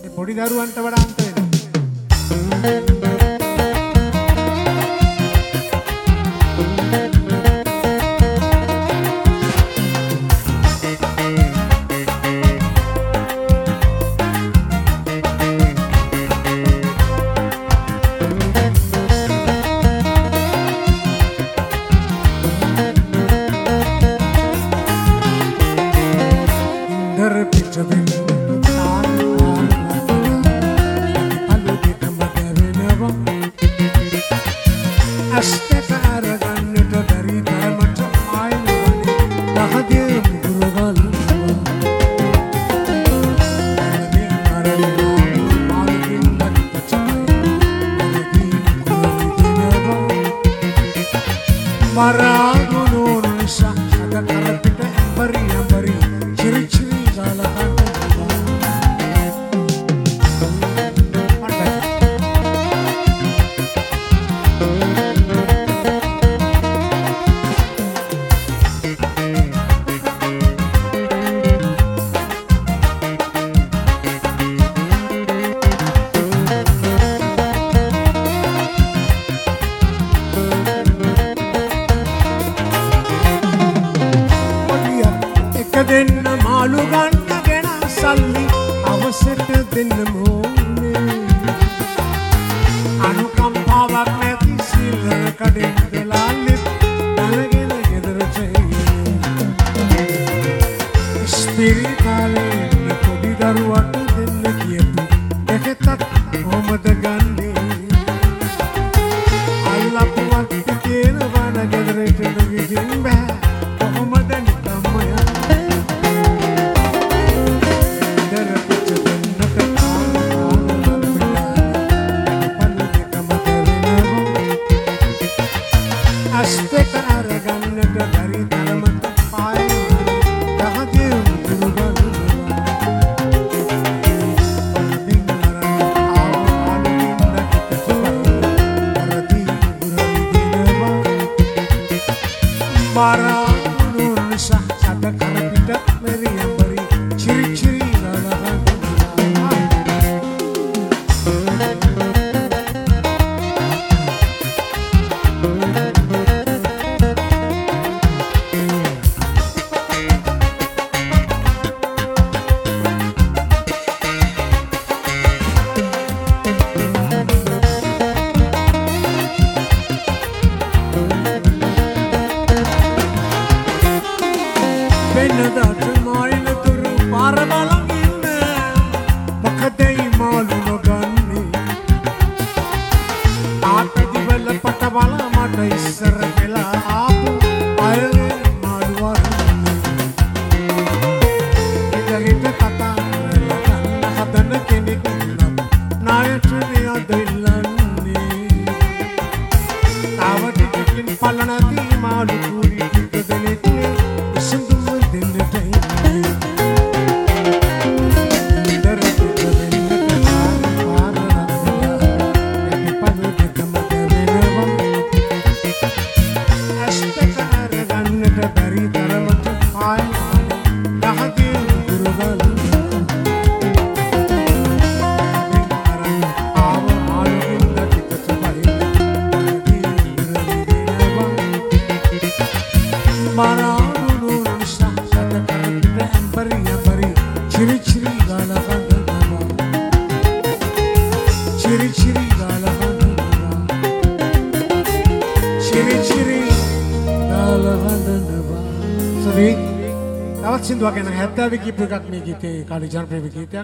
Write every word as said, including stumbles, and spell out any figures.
පොඩි දරුවන්ට වඩා අන්ත දෙන්න මාළු ගන්නගෙන සල්ලි අවසට දෙන්න ඕනේ අනුකම්පාවක් නැති සිල්වර කඩෙන් දලාලෙත් දැනගෙන ගෙදරට ස්පිරිතාලේ පොඩි දරුවට දෙන්න කියපු එකතත් කොහමද ගන්නේ අල්ලපුවත් කියන වන ගෙදරට ගිහින් බෑ කොහමද නිකම්ම තවත් සින්දුවක් ගැන හැත්තෑව කියපු එකක් මේ ගීතේ කාලේ ජනප්‍රිය ගීතයක්